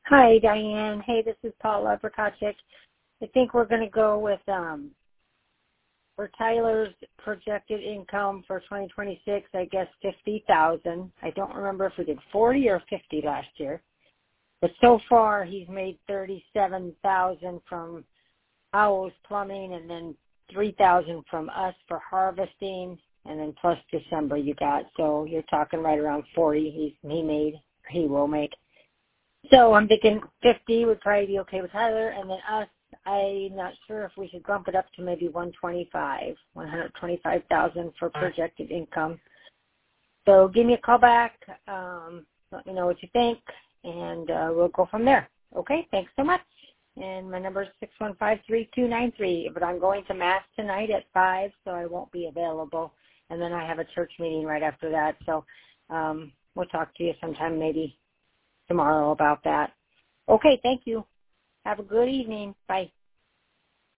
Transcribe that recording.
Hi, Diane. Hey, this is Paula Prokachik. I think we're going to go with for Tyler's projected income for 2026, I guess 50,000. I don't remember if we did 40 or 50 last year. But so far, he's made 37,000 from Owl's Plumbing, and then 3,000 from us for harvesting, and then plus December you got. So you're talking right around 40 he will make. So I'm thinking 50 would probably be okay with Tyler, and then us, I'm not sure if we should bump it up to maybe 125,000 for projected income. So give me a call back. Let me know what you think, and we'll go from there. Okay, thanks so much. And my number is 615-3293. But I'm going to Mass tonight at 5, so I won't be available. And then I have a church meeting right after that. So we'll talk to you sometime maybe tomorrow about that. Okay, thank you. Have a good evening. Bye.